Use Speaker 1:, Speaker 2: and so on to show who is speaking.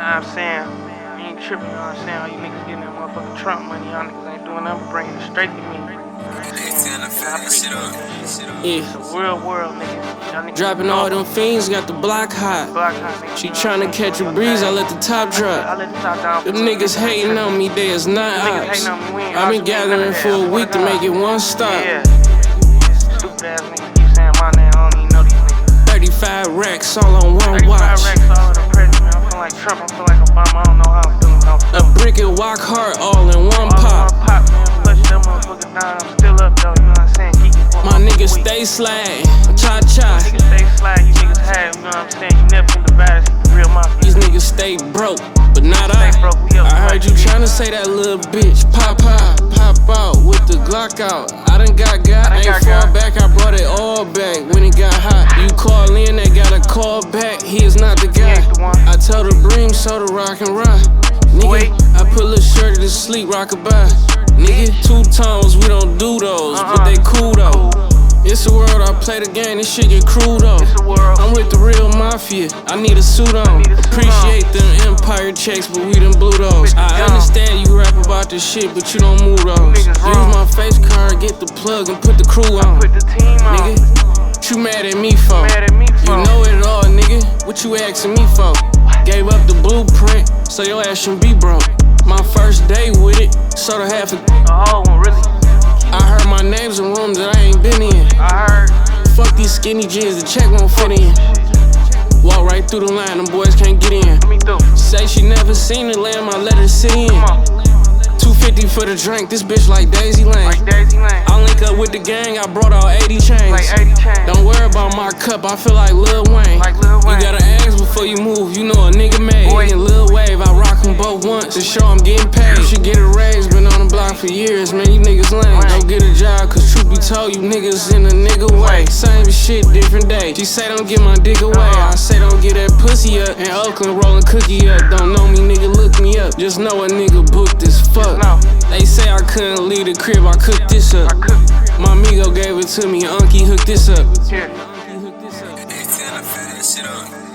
Speaker 1: I'm saying? You ain't tripping, you know what I'm saying? All you niggas getting that motherfucking Trump money, y'all niggas ain't doing nothing but bringing it straight to me. It's a real world, nigga.
Speaker 2: Dropping all them fiends, got the block hot. She tryna catch a breeze, I let the top drop. Them niggas hating on me, they is not ops. I've been gathering for a week to make it one stop.
Speaker 1: Stupid ass niggas keep saying my name, I don't even know these niggas.
Speaker 2: 35 racks all on one watch.
Speaker 1: 35 racks all in the president. I feel like Trump, I feel like Obama, I don't know how I'm feeling.
Speaker 2: A brick and walk hard all in one pop.
Speaker 1: Flush that motherfucker down, I'm still up though, you know what I'm saying?
Speaker 2: My niggas stay slag, cha-cha.
Speaker 1: Niggas stay slag, you niggas have, you know what I'm saying? You never been the baddest, real mafia.
Speaker 2: These niggas stay broke, but not I. I heard you tryna say that little bitch. Pop out with the Glock out. I done got ain't far back, I brought it all back when it got hot. You call in, they gotta call back, he is not the guy. I tell the bream, so the rock and rock. Nigga, I put Lil Shorty to sleep, rock-a-bye. Nigga, 2 tones, we don't do those, but they cool though. It's a world, I play the game, this shit get crude though. I'm with the real mafia, I need a suit on. Appreciate them empire checks, but we done blew those. I understand you rap about this shit, but you don't move those. Use my face card, get the plug, and put the crew on. Nigga, what you mad at me for? You know it all, nigga, what you asking me for? Gave up the blueprint, so your ass shouldn't be broke. My first day with it, sort of half a
Speaker 1: really?
Speaker 2: I heard my name's in rooms that I ain't been in.
Speaker 1: I heard.
Speaker 2: Fuck these skinny jeans, the check won't fit in. Walk right through the line, them boys can't get in.
Speaker 1: Me too.
Speaker 2: Say she never seen the lamb, I let her sit in. 250 for the drink, this bitch like Daisy Lane. I link up with the gang, I brought out 80 chains. Don't worry about my cup, I feel like Lil Wayne. You gotta ask before you move, you know a nigga made. And Lil Wave, I rock them both once to show I'm getting paid. You should get a raise, been on the block for years, man, you niggas lame. Don't get a job, cause truth be told, you niggas in a nigga way. Same shit, different day. She say don't get my dick away, I say don't get that pussy up. In Oakland, rolling cookie up. Don't know me, nigga, look me up. Just know a nigga booked as fuck. They say I couldn't leave the crib, I cooked this up. My amigo gave it to me, Unky hooked this up.